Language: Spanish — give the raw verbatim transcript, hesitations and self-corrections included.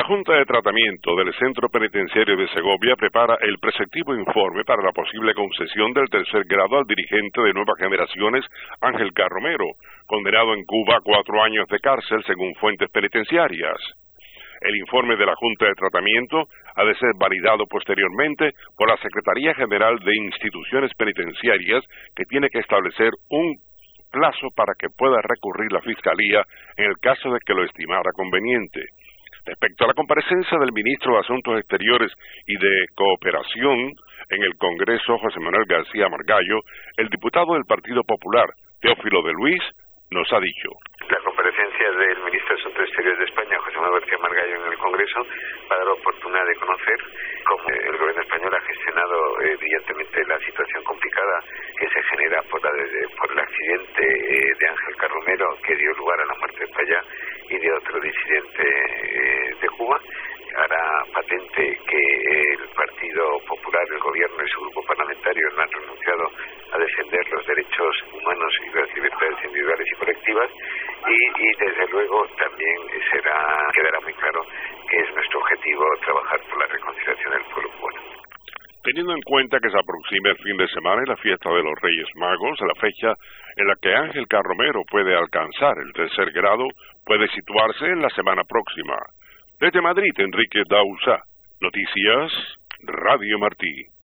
Junta de Tratamiento del Centro Penitenciario de Segovia prepara el preceptivo informe para la posible concesión del tercer grado al dirigente de Nuevas Generaciones, Ángel K. Romero, condenado en Cuba a cuatro años de cárcel según fuentes penitenciarias. El informe de la Junta de Tratamiento ha de ser validado posteriormente por la Secretaría General de Instituciones Penitenciarias, que tiene que establecer un plazo para que pueda recurrir la Fiscalía en el caso de que lo estimara conveniente. Respecto a la comparecencia del ministro de Asuntos Exteriores y de Cooperación en el Congreso, José Manuel García Margallo, el diputado del Partido Popular, Teófilo de Luis, nos ha dicho: la comparecencia del ministro de Asuntos Exteriores de España, José Manuel García Margallo, en el Congreso, va a dar la oportunidad de conocer cómo el gobierno español ha gestionado eh, brillantemente la situación complicada que se genera por, la de, por el accidente eh, de Ángel K. Romero, que dio lugar a la muerte de Payá y de otro disidente eh, de Cuba. Hará patente que el Partido Popular, el gobierno y su grupo parlamentario no han renunciado a defender los derechos humanos y las libertades individuales y colectivas, y, y desde luego también será quedará muy claro que es nuestro objetivo trabajar por la reconciliación del pueblo cubano. Teniendo en cuenta que se aproxima el fin de semana y la fiesta de los Reyes Magos, la fecha en la que Ángel K. Romero puede alcanzar el tercer grado puede situarse en la semana próxima. Desde Madrid, Enrique Dausa, Noticias Radio Martí.